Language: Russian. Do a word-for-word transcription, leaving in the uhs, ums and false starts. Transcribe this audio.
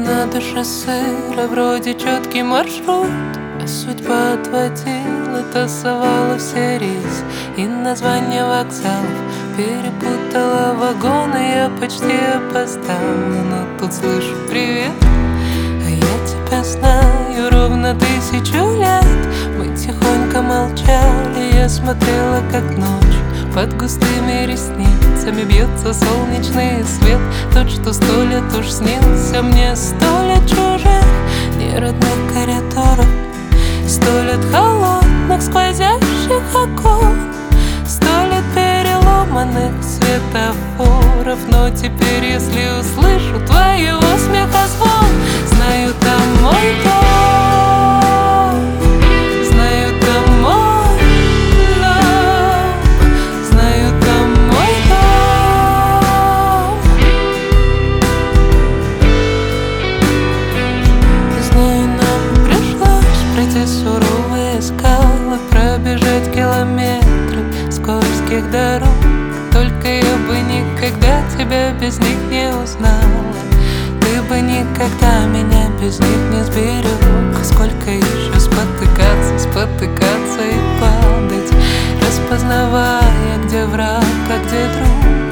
надо шоссе, вроде четкий маршрут, а судьба отводила, тасовала все рейсы и названия вокзалов перепутала вагоны. Я почти опоздала, но тут слышу привет, а я тебя знаю ровно тысячу лет. Мы тихонько молчали, я смотрела, как ночь под густыми ресницами бьется солнечный свет. Тот, что сто лет уж снился мне, сто лет чужих неродных коридоров, сто лет холодных сквозящих окон, сто лет переломанных светофоров. Но теперь, если услышу твоего смеха звон, знаю, там мой дом, знаю, там мой дом, знаю, там мой дом. Знаю, нам пришлось пройти суровые скалы, пробежать километры скользких дорог. Только я бы никогда тебя без них не узнала, ты бы никогда меня без них не сберег. Сколько еще спотыкаться, спотыкаться и падать, распознавая, где враг, а где друг.